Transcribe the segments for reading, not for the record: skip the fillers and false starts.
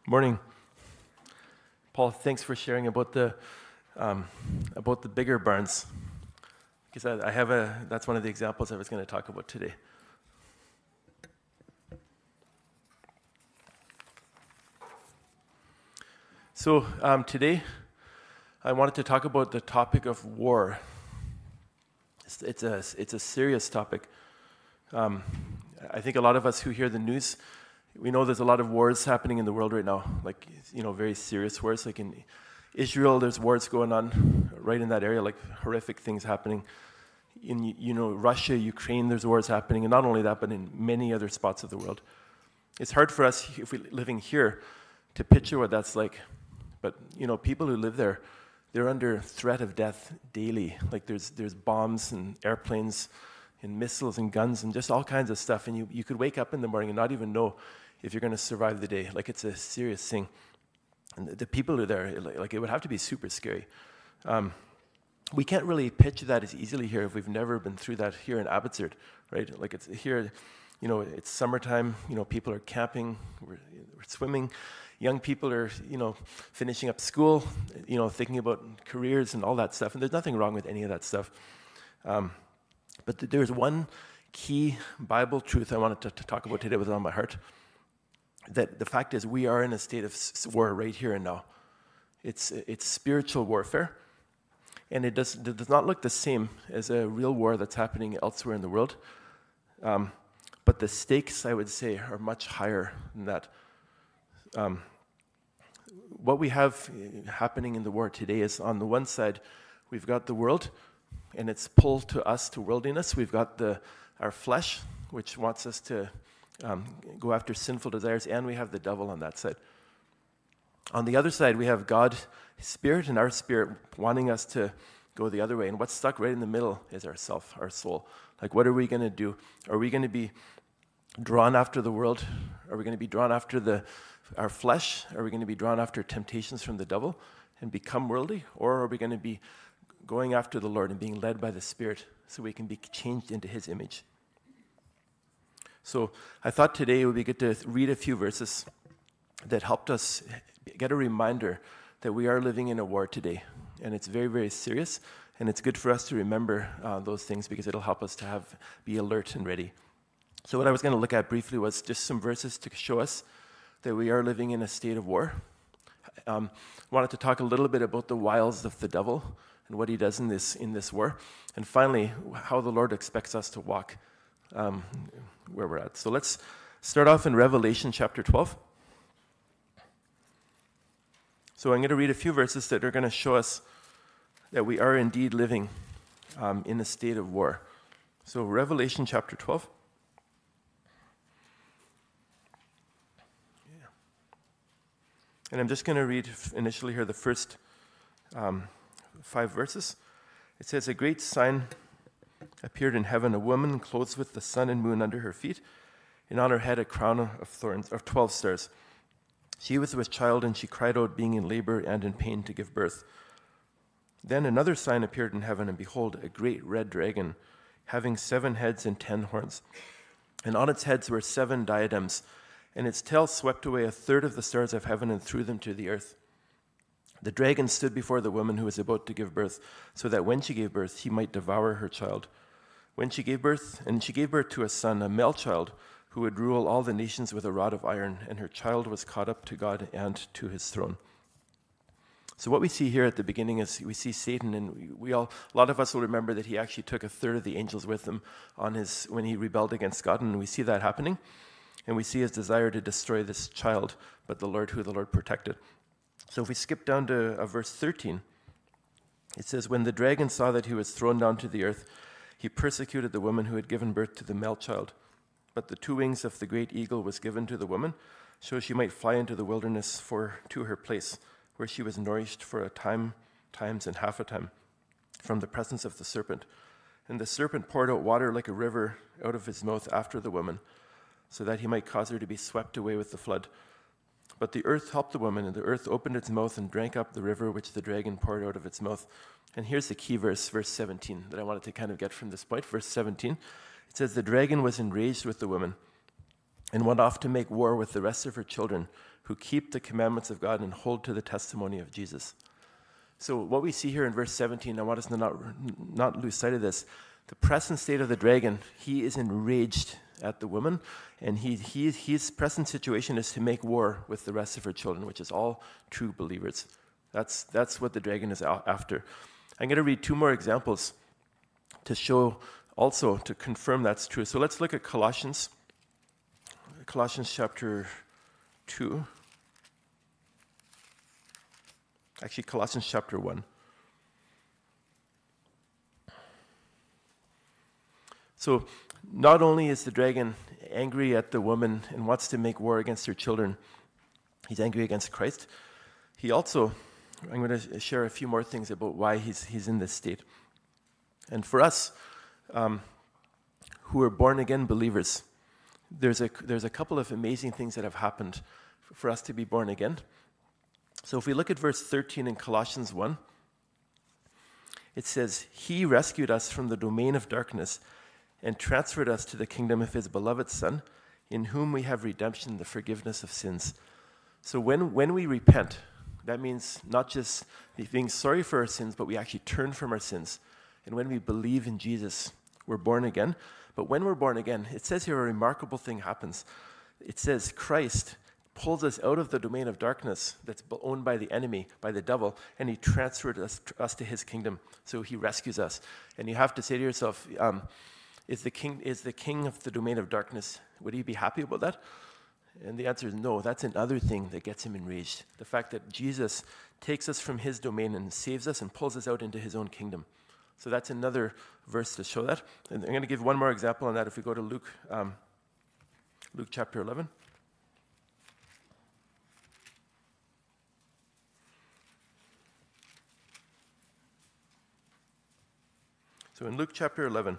Morning. Paul, thanks for sharing about the bigger barns. Because that's one of the examples I was going to talk about today. So today, I wanted to talk about the topic of war. It's a serious topic. I think a lot of us who hear the news, we know there's a lot of wars happening in the world right now, like, very serious wars. Like in Israel, there's wars going on right in that area, like horrific things happening. In, Russia, Ukraine, there's wars happening. And not only that, but in many other spots of the world. It's hard for us, if we're living here, to picture what that's like. But, people who live there, they're under threat of death daily. Like there's bombs and airplanes and missiles and guns and just all kinds of stuff. And you could wake up in the morning and not even know if you're going to survive the day. Like it's a serious thing. And the people who are there, like it would have to be super scary. We can't really picture that as easily here if we've never been through that here in Abbotsford, right? Like it's here, it's summertime, people are camping, we're swimming. Young people are, finishing up school, thinking about careers and all that stuff. And there's nothing wrong with any of that stuff. But there's one key Bible truth I wanted to talk about today that was on my heart. That the fact is we are in a state of war right here and now. It's spiritual warfare. And it does not look the same as a real war that's happening elsewhere in the world. But the stakes, I would say, are much higher than that. What we have happening in the war today is, on the one side, we've got the world and its pull to us, to worldliness. We've got our flesh, which wants us to go after sinful desires, and we have the devil on that side. On the other side, we have God, His Spirit, and our spirit wanting us to go the other way. And what's stuck right in the middle is ourself, our soul. Like, what are we going to do? Are we going to be drawn after the world? Are we going to be drawn after our flesh? Are we going to be drawn after temptations from the devil and become worldly? Or are we going to be going after the Lord and being led by the Spirit so we can be changed into His image? So I thought today it would be good to read a few verses that helped us get a reminder that we are living in a war today. And it's very, very serious. And it's good for us to remember those things because it'll help us to be alert and ready. So what I was going to look at briefly was just some verses to show us that we are living in a state of war. Wanted to talk a little bit about the wiles of the devil and what he does in this war. And finally, how the Lord expects us to walk where we're at. So let's start off in Revelation chapter 12. So I'm going to read a few verses that are going to show us that we are indeed living in a state of war. So Revelation chapter 12. Yeah. And I'm just going to read initially here the first 5 verses. It says, "A great sign appeared in heaven, a woman clothed with the sun and moon under her feet, and on her head a crown of thorns, of 12 stars. She was with child, and she cried out, being in labor and in pain to give birth. Then another sign appeared in heaven, and behold, a great red dragon, having 7 heads and 10 horns. And on its heads were 7 diadems, and its tail swept away 1/3 of the stars of heaven and threw them to the earth. The dragon stood before the woman who was about to give birth, so that when she gave birth, he might devour her child. She gave birth to a son, a male child, who would rule all the nations with a rod of iron, and her child was caught up to God and to His throne." So what we see here at the beginning is we see Satan, and a lot of us will remember that he actually took 1/3 of the angels with him when he rebelled against God, and we see that happening. And we see his desire to destroy this child, but who the Lord protected. So if we skip down to verse 13, it says, "When the dragon saw that he was thrown down to the earth, he persecuted the woman who had given birth to the male child. But the 2 wings of the great eagle was given to the woman, so she might fly into the wilderness to her place, where she was nourished for a time, times, and half a time, from the presence of the serpent. And the serpent poured out water like a river out of his mouth after the woman, so that he might cause her to be swept away with the flood. But the earth helped the woman, and the earth opened its mouth and drank up the river which the dragon poured out of its mouth." And here's the key verse 17, that I wanted to kind of get from this point. Verse 17, it says, "The dragon was enraged with the woman and went off to make war with the rest of her children who keep the commandments of God and hold to the testimony of Jesus. So what we see here in verse 17, I want us to not lose sight of this. The present state of the dragon, he is enraged at the woman, and his present situation is to make war with the rest of her children, which is all true believers. That's what the dragon is after. I'm going to read two more examples to show also, to confirm that's true. So let's look at Colossians chapter 2. Actually, Colossians chapter 1. So not only is the dragon angry at the woman and wants to make war against her children, he's angry against Christ. He also, I'm going to share a few more things about why he's in this state. And for us, who are born-again believers, there's a couple of amazing things that have happened for us to be born again. So if we look at verse 13 in Colossians 1, it says, "He rescued us from the domain of darkness and transferred us to the kingdom of his beloved Son, in whom we have redemption, the forgiveness of sins." So when we repent, that means not just being sorry for our sins, but we actually turn from our sins. And when we believe in Jesus, we're born again. But when we're born again, it says here a remarkable thing happens. It says Christ pulls us out of the domain of darkness that's owned by the enemy, by the devil, and he transferred us to his kingdom. So he rescues us. And you have to say to yourself, is the king of the domain of darkness, would he be happy about that? And the answer is no. That's another thing that gets him enraged. The fact that Jesus takes us from his domain and saves us and pulls us out into his own kingdom. So that's another verse to show that. And I'm going to give one more example on that if we go to Luke chapter 11. So in Luke chapter 11,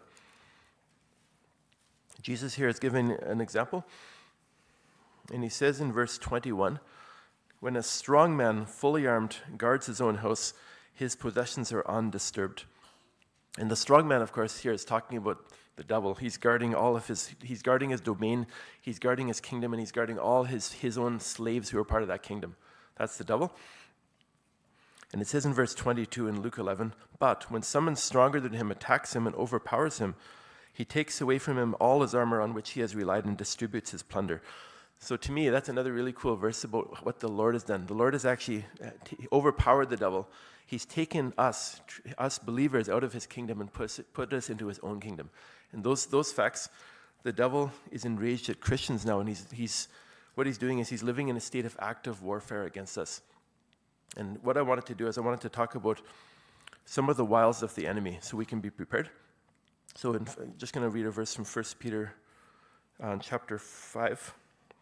Jesus here is giving an example. And he says in verse 21, "When a strong man, fully armed, guards his own house, his possessions are undisturbed." And the strong man, of course, here is talking about the devil. He's guarding he's guarding his domain, he's guarding his kingdom, and he's guarding all his own slaves who are part of that kingdom. That's the devil. And it says in verse 22 in Luke 11, "But when someone stronger than him attacks him and overpowers him, he takes away from him all his armor on which he has relied and distributes his plunder." So to me, that's another really cool verse about what the Lord has done. The Lord has actually overpowered the devil. He's taken us believers out of his kingdom and put us into his own kingdom. And those facts, the devil is enraged at Christians now, and what he's doing is he's living in a state of active warfare against us. And what I wanted to do is I wanted to talk about some of the wiles of the enemy so we can be prepared. So I'm just going to read a verse from 1 Peter chapter 5.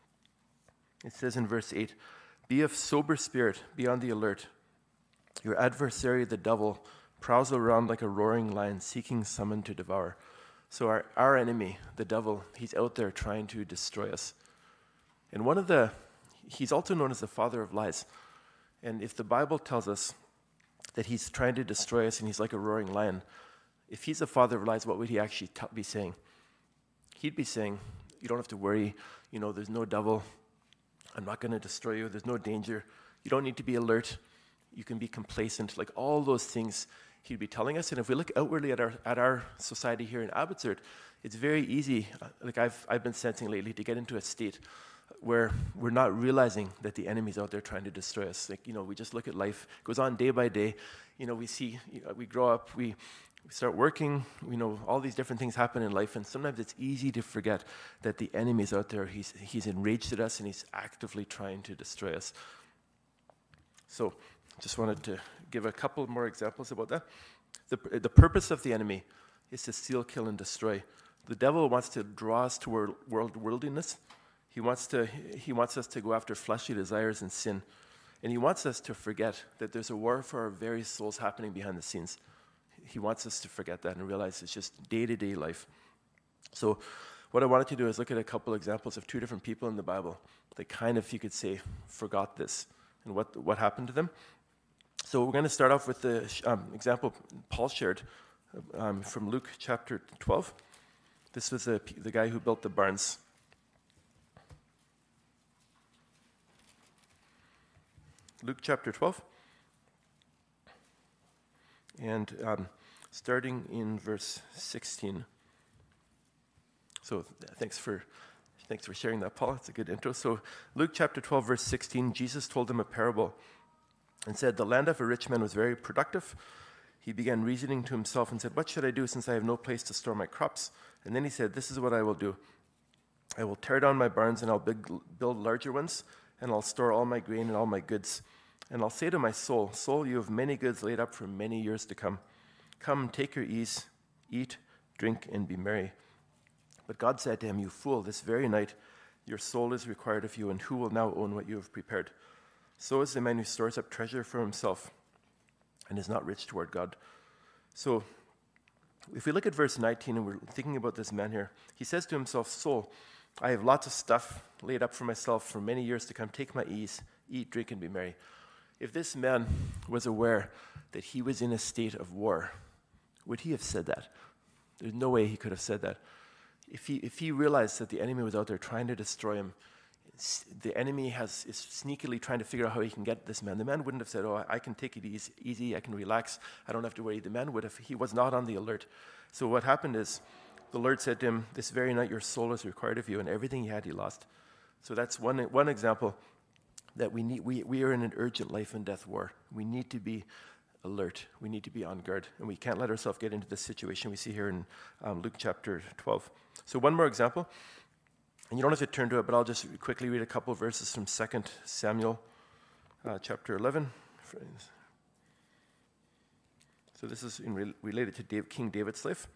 It says in verse 8, "Be of sober spirit, be on the alert. Your adversary, the devil, prowls around like a roaring lion seeking someone to devour." So our enemy, the devil, he's out there trying to destroy us. And he's also known as the father of lies. And if the Bible tells us that he's trying to destroy us and he's like a roaring lion, if he's the father of lies, what would he actually be saying? He'd be saying, you don't have to worry, there's no devil. I'm not going to destroy you. There's no danger. You don't need to be alert. You can be complacent. Like all those things he'd be telling us. And if we look outwardly at our society here in Abbotsford, it's very easy, like I've been sensing lately, to get into a state where we're not realizing that the enemy's out there trying to destroy us. Like, we just look at life. It goes on day by day. We see, we grow up, we start working, all these different things happen in life, and sometimes it's easy to forget that the enemy's out there. He's enraged at us, and he's actively trying to destroy us. So, just wanted to give a couple more examples about that. The purpose of the enemy is to steal, kill, and destroy. The devil wants to draw us toward worldliness. He wants us to go after fleshly desires and sin. And he wants us to forget that there's a war for our very souls happening behind the scenes. He wants us to forget that and realize it's just day-to-day life. So what I wanted to do is look at a couple examples of two different people in the Bible that kind of, you could say, forgot this and what happened to them. So we're going to start off with the example Paul shared from Luke chapter 12. This was the guy who built the barns. Luke chapter 12. And starting in verse 16. So thanks for sharing that, Paul. It's a good intro. So Luke chapter 12, verse 16, Jesus told them a parable and said, "The land of a rich man was very productive. He began reasoning to himself and said, 'What should I do since I have no place to store my crops?' And then he said, 'This is what I will do. I will tear down my barns and I'll build larger ones, and I'll store all my grain and all my goods. And I'll say to my soul, Soul, you have many goods laid up for many years to come. Come, take your ease, eat, drink, and be merry.' But God said to him, 'You fool, this very night your soul is required of you, and who will now own what you have prepared? So is the man who stores up treasure for himself and is not rich toward God.'" So if we look at verse 19 and we're thinking about this man here, he says to himself, "Soul, I have lots of stuff laid up for myself for many years to come. Take my ease, eat, drink, and be merry." If this man was aware that he was in a state of war, would he have said that? There's no way he could have said that. If he realized that the enemy was out there trying to destroy him, the enemy is sneakily trying to figure out how he can get this man. The man wouldn't have said, "Oh, I can take it easy, I can relax, I don't have to worry." The man would have. He was not on the alert. So what happened is, the Lord said to him, "This very night your soul is required of you," and everything he had he lost. So that's one example that we need. We are in an urgent life and death war. We need to be alert. We need to be on guard, and we can't let ourselves get into this situation we see here in Luke chapter 12. So one more example, and you don't have to turn to it, but I'll just quickly read a couple of verses from 2 Samuel chapter 11. So this is related to King David's life.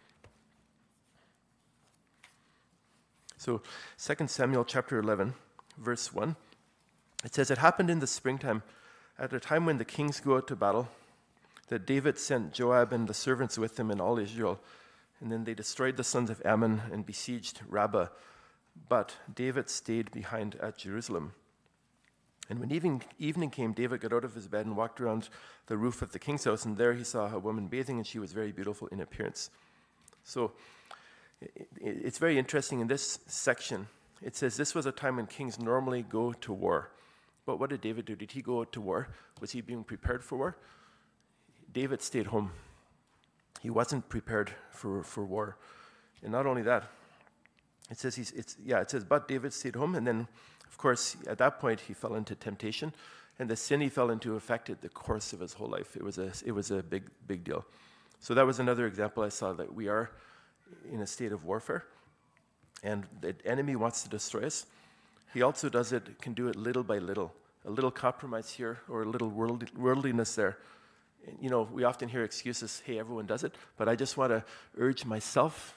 So 2 Samuel chapter 11, verse 1. It says, "It happened in the springtime, at a time when the kings go out to battle, that David sent Joab and the servants with him and all Israel. And then they destroyed the sons of Ammon and besieged Rabbah. But David stayed behind at Jerusalem. And when evening came, David got out of his bed and walked around the roof of the king's house. And there he saw a woman bathing, and she was very beautiful in appearance." So it's very interesting in this section. It says this was a time when kings normally go to war. But what did David do? Did he go out to war? Was he being prepared for war? David stayed home. He wasn't prepared for war. And not only that, it says, but David stayed home. And then, of course, at that point, he fell into temptation. And the sin he fell into affected the course of his whole life. It was a big deal. So that was another example I saw, that we are in a state of warfare. And the enemy wants to destroy us. He also can do it little by little. A little compromise here or a little worldliness there. You know, we often hear excuses, "Hey, everyone does it," but I just want to urge myself,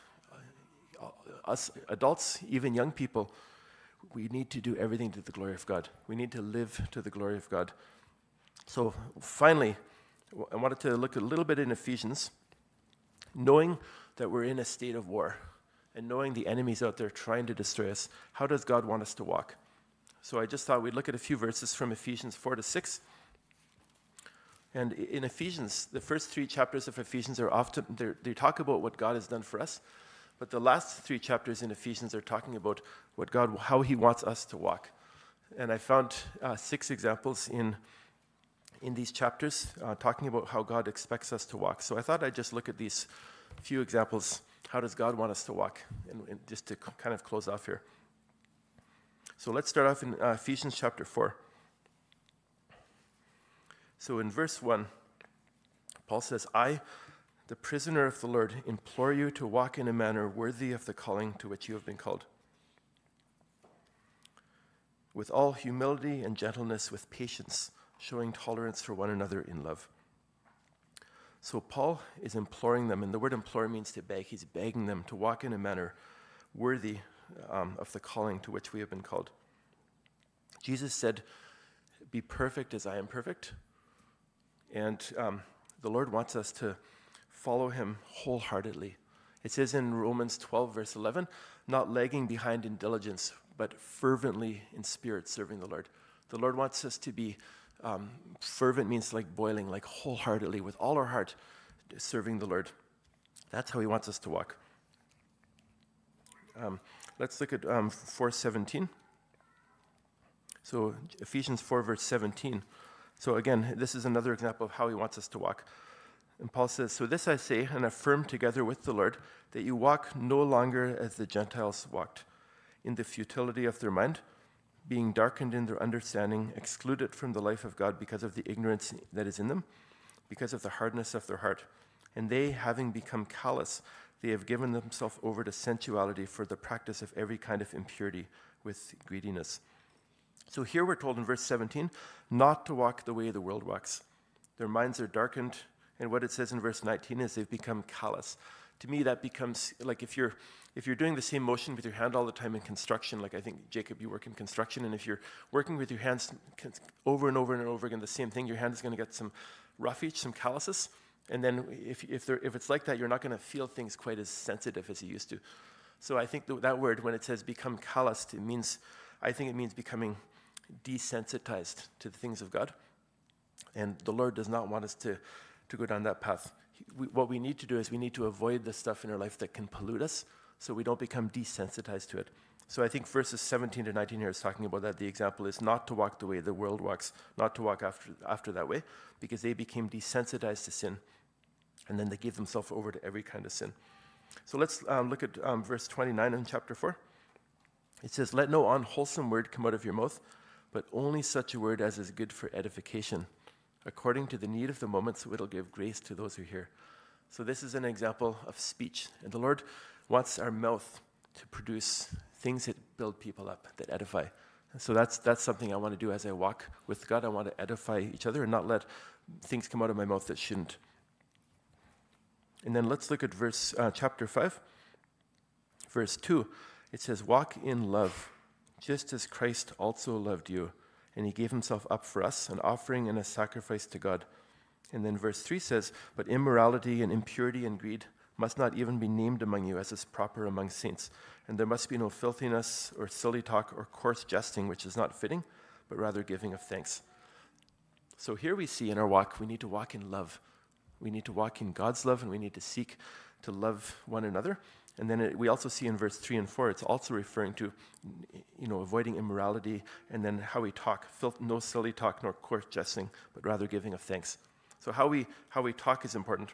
us adults, even young people, we need to do everything to the glory of God. We need to live to the glory of God. So finally, I wanted to look a little bit in Ephesians, knowing that we're in a state of war and knowing the enemy's out there trying to destroy us. How does God want us to walk? So I just thought we'd look at a few verses from Ephesians 4-6. And in Ephesians, the first 3 chapters of Ephesians are often, they talk about what God has done for us. But the last 3 chapters in Ephesians are talking about how he wants us to walk. And I found 6 examples in these chapters talking about how God expects us to walk. So I thought I'd just look at these few examples. How does God want us to walk? And just to kind of close off here. So let's start off in Ephesians chapter 4. So in verse 1, Paul says, "I, the prisoner of the Lord, implore you to walk in a manner worthy of the calling to which you have been called, with all humility and gentleness, with patience, showing tolerance for one another in love." So Paul is imploring them, and the word implore means to beg. He's begging them to walk in a manner worthy of the calling to which we have been called. Jesus said, "Be perfect as I am perfect." And the Lord wants us to follow him wholeheartedly. It says in Romans 12, verse 11, "Not lagging behind in diligence, but fervently in spirit serving the Lord." The Lord wants us to be fervent, means like boiling, like wholeheartedly, with all our heart, serving the Lord. That's how he wants us to walk. Let's look at 4:17. So Ephesians 4, verse 17. So again, this is another example of how he wants us to walk. And Paul says, "So this I say and affirm together with the Lord, that you walk no longer as the Gentiles walked, in the futility of their mind, being darkened in their understanding, excluded from the life of God because of the ignorance that is in them, because of the hardness of their heart. And they, having become callous, they have given themselves over to sensuality for the practice of every kind of impurity with greediness." So here we're told in verse 17 not to walk the way the world walks. Their minds are darkened, and what it says in verse 19 is they've become callous. To me, that becomes like if you're doing the same motion with your hand all the time in construction, like I think, Jacob, you work in construction, and if you're working with your hands over and over and over again, the same thing, your hand is going to get some roughage, some calluses. And then if it's like that, you're not going to feel things quite as sensitive as you used to. So I think that word, when it says become calloused, I think it means becoming desensitized to the things of God. And the Lord does not want us to go down that path. What we need to do is we need to avoid the stuff in our life that can pollute us so we don't become desensitized to it. So I think verses 17 to 19 here is talking about that. The example is not to walk the way the world walks, not to walk after that way, because they became desensitized to sin, and then they gave themselves over to every kind of sin. So let's look at verse 29 in chapter 4. It says, "Let no unwholesome word come out of your mouth, but only such a word as is good for edification, according to the need of the moment, so it'll give grace to those who hear." So this is an example of speech. And the Lord wants our mouth to produce things that build people up, that edify. And so that's something I want to do as I walk with God. I want to edify each other and not let things come out of my mouth that shouldn't. And then let's look at chapter 5, verse 2. It says, "Walk in love, just as Christ also loved you, and he gave himself up for us, an offering and a sacrifice to God." And then verse 3 says, "But immorality and impurity and greed must not even be named among you, as is proper among saints. And there must be no filthiness or silly talk or coarse jesting, which is not fitting, but rather giving of thanks." So here we see in our walk, we need to walk in love. We need to walk in God's love, and we need to seek to love one another. And then we also see in verse 3 and 4, it's also referring to, avoiding immorality, and then how we talk, no silly talk nor coarse jesting, but rather giving of thanks. So how we talk is important.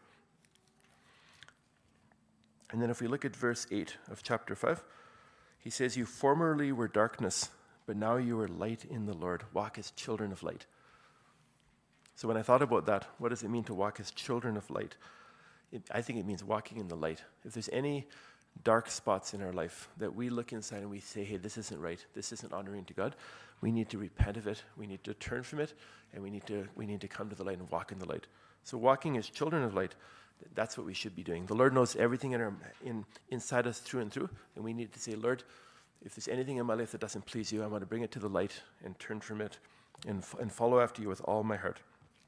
And then if we look at verse 8 of chapter 5, he says, "You formerly were darkness, but now you are light in the Lord. Walk as children of light." So when I thought about that, what does it mean to walk as children of light? I think it means walking in the light. If there's any dark spots in our life that we look inside and we say, "Hey, this isn't right, this isn't honoring to God," we need to repent of it, we need to turn from it, and we need to come to the light and walk in the light. So walking as children of light, that's what we should be doing. The Lord knows everything inside us through and through, and we need to say, "Lord, if there's anything in my life that doesn't please you, I want to bring it to the light and turn from it and follow after you with all my heart."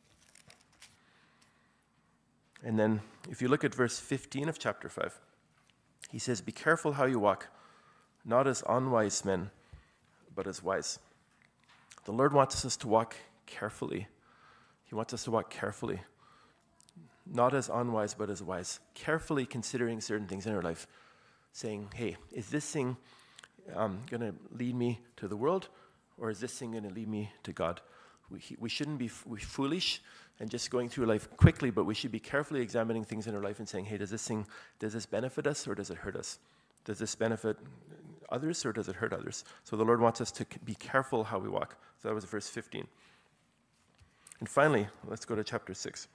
And then if you look at verse 15 of chapter 5, he says, "Be careful how you walk, not as unwise men, but as wise." The Lord wants us to walk carefully. He wants us to walk carefully, not as unwise, but as wise. Carefully considering certain things in our life, saying, "Hey, is this thing going to lead me to the world, or is this thing going to lead me to God?" We shouldn't be foolish and just going through life quickly, but we should be carefully examining things in our life and saying, "Hey, does this benefit us, or does it hurt us? Does this benefit others, or does it hurt others?" So the Lord wants us to be careful how we walk. So that was verse 15. And finally, let's go to chapter 6.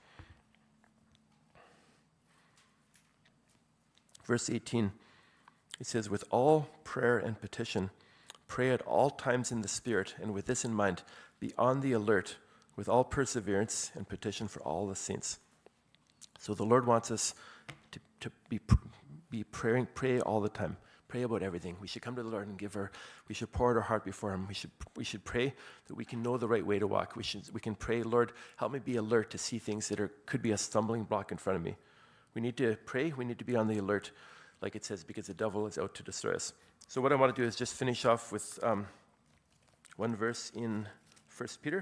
Verse 18, it says, "With all prayer and petition, pray at all times in the Spirit, and with this in mind, be on the alert with all perseverance and petition for all the saints." So the Lord wants us to be praying, pray all the time, pray about everything. We should come to the Lord and we should pour out our heart before Him. We should pray that we can know the right way to walk. We can pray, "Lord, help me be alert to see things that could be a stumbling block in front of me." We need to pray. We need to be on the alert, like it says, because the devil is out to destroy us. So what I want to do is just finish off with one verse in 1 Peter.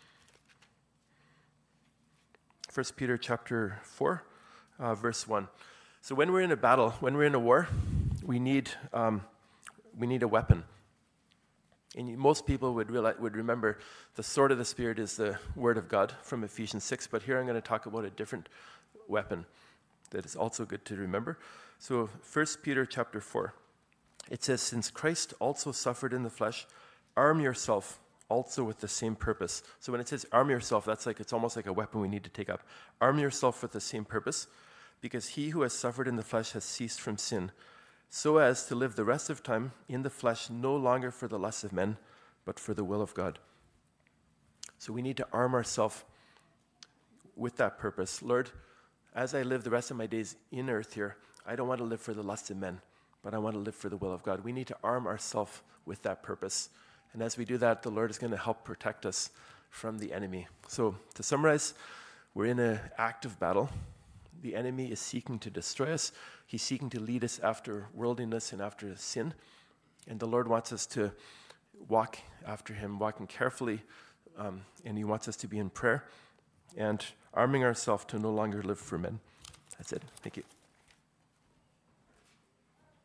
1 Peter chapter 4, verse 1. So when we're in a battle, when we're in a war, we need a weapon. And most people would remember the sword of the Spirit is the Word of God from Ephesians 6, but here I'm going to talk about a different weapon that is also good to remember. So 1 Peter chapter 4, it says, since Christ also suffered in the flesh, arm yourself also with the same purpose. So when it says arm yourself, it's almost like a weapon we need to take up. Arm yourself with the same purpose, because he who has suffered in the flesh has ceased from sin, so as to live the rest of time in the flesh, no longer for the lusts of men, but for the will of God. So we need to arm ourselves with that purpose. Lord, as I live the rest of my days in earth here, I don't want to live for the lusts of men, but I want to live for the will of God. We need to arm ourselves with that purpose. And as we do that, the Lord is going to help protect us from the enemy. So to summarize, we're in an active battle. The enemy is seeking to destroy us. He's seeking to lead us after worldliness and after sin. And the Lord wants us to walk after him, walking carefully, and he wants us to be in prayer and arming ourselves to no longer live for men. That's it. Thank you.